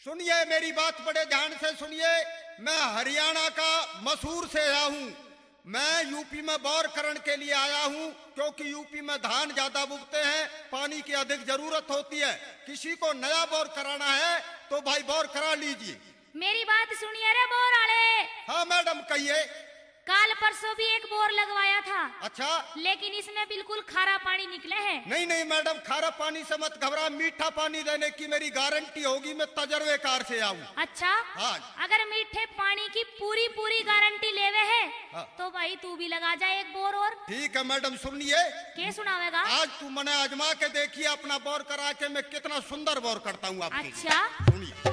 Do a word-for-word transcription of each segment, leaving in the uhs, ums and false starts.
सुनिए मेरी बात बड़े ध्यान से सुनिए। मैं हरियाणा का मसूर से आया हूँ। मैं यूपी में बोर करण के लिए आया हूँ, क्योंकि यूपी में धान ज्यादा उगते हैं, पानी की अधिक जरूरत होती है। किसी को नया बोर कराना है तो भाई बोर करा लीजिए। मेरी बात सुनिए रे बोर वाले। हाँ मैडम कहिए। काल परसों भी एक बोर लगवाया था। अच्छा, लेकिन इसमें बिल्कुल खारा पानी निकले है। नहीं नहीं मैडम, खारा पानी से मत घबरा, मीठा पानी देने की मेरी गारंटी होगी। मैं तजर्बेकार से आऊँ। अच्छा, हाँ। अगर मीठे पानी की पूरी पूरी गारंटी लेवे है हाँ। तो भाई तू भी लगा जा एक बोर और। ठीक है मैडम, सुनिए। क्या सुनावेगा? आज तू मने आजमा के देखिए अपना बोर करा के मैं कितना सुंदर बोर करता हूँ आपके। अच्छा सुनिए।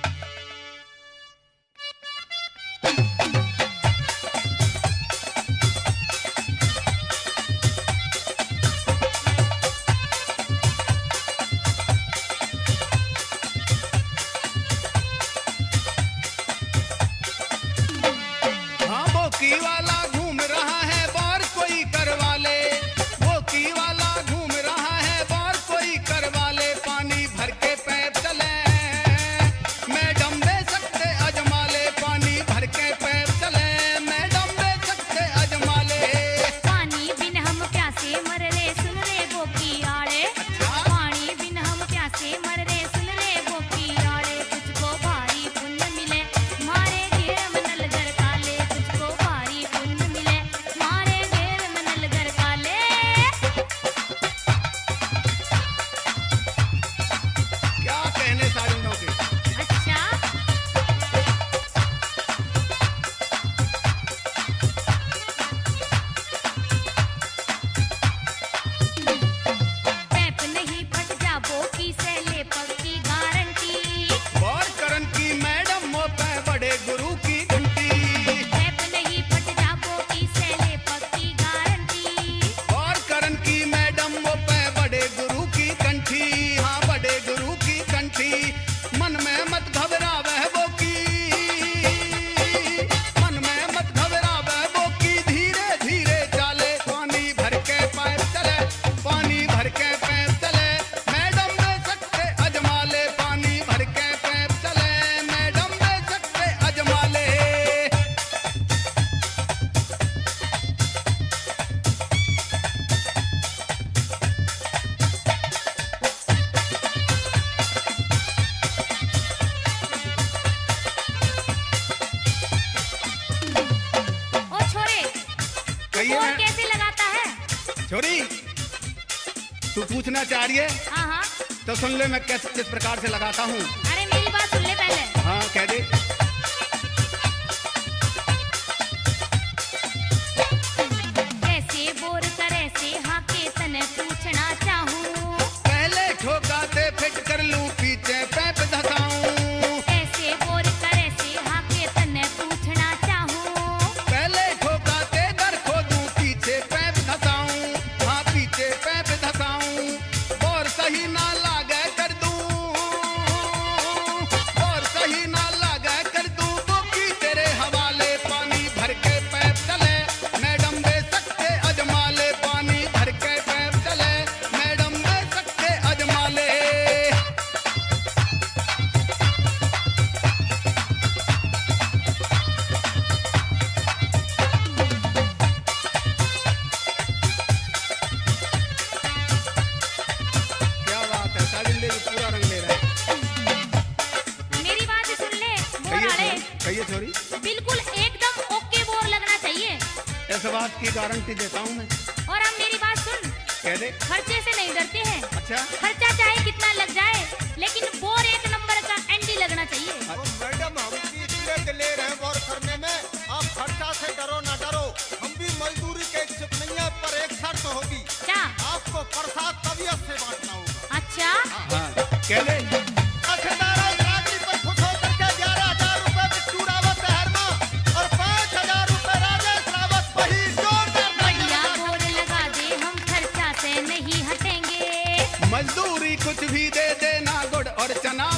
कैसे लगाता है? छोरी तू पूछना चाह रही है? हाँ हाँ। तो सुन ले मैं किस किस प्रकार से लगाता हूँ। अरे मेरी बात सुन ले पहले। हाँ कह दे। कैसे बोर करे से हाँ के तने पूछना चाहूँ। पहले ठोका ते फिट कर लूँ, पीछे पैप धसाऊँ। कैसे बोर करे से हाँ के तने पूछना चाहूँ। पहले ठोका ते दर खोदूँ, पीछे पैप धसाऊँ। हाँ पीछे पैप धसाऊँ। बोर सही ना लागे कर दूँ, बोर सही ना लागे कर दूँ। बोकी तेरे हवाले पानी भर के पैप चले, मैडम दे सकते अजमा ले। पानी भर के पैप चले, मैडम दे सकते अजमा ले। क्या बात है, साड़ी ले के पूरा रंग ले रहा है। मेरी बात सुन ले बोर कहिए वाले। छोरी, कहिए छोरी। बिल्कुल एकदम ओके बोर लगना चाहिए। इस बात की गारंटी देता हूँ मैं। और अब मेरी बात सुन, कह दे। खर्चे से नहीं डरते हैं। अच्छा खर्चा चाहे कितना लग जाए, लेकिन बोर एक नंबर का एंटी लगना चाहिए। तो मैडम हम भी इसलिए ले रहे हैं बोर करने में। आप खर्चा से डरो ना डरो, हम भी मजदूरी के इच्छुक नहीं है, पर एक शर्त होगी। क्या? आपको प्रसाद तबीयत से बांटना होगा। अच्छा हाँ कह दे। अखबार रात्रि पर खुश होकर के ग्यारह हजार रुपए बिट्टू रावत शहर में और पाँच हजार रुपए राजेश रावत वही जोरदार बढ़िया बोर लगा दे, हम खर्चा से नहीं हटेंगे। मजदूरी कुछ भी दे देना, गुड़ और चना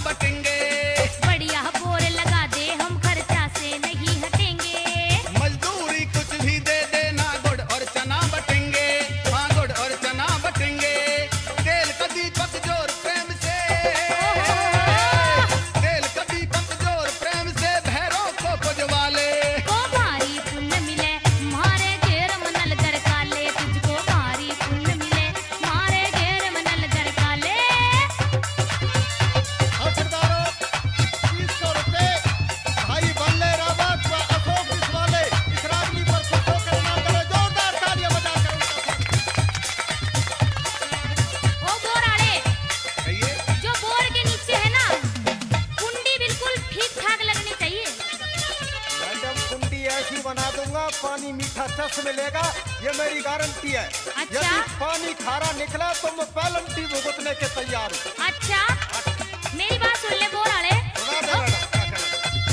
पानी मीठा चस मिलेगा, ये मेरी गारंटी है। अच्छा। यदि पानी खारा निकला तो मैं पेनल्टी भुगतने के तैयार हूँ। अच्छा, मेरी बात सुन ले बोर वाले। सुना दे बेटा, क्या कहना?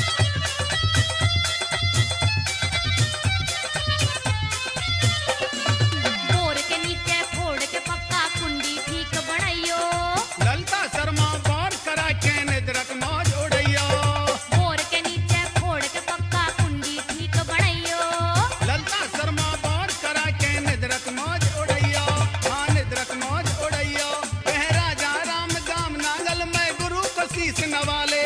बोर के नीचे फोड़ के पक्का कुंडी ठीक बनाइयो। ललता शर्मा बार करा के निद्रक मौज उड़ैया। बोर के नीचे फोड़ के पक्का कुंडी ठीक बनाइयो। ललता शर्मा बार करा के निद्रक मौज उड़ैया। हाँ निद्रक मौज उड़ैया। कह राजा राम गाम नांगल में गुरु को शीश नवाले।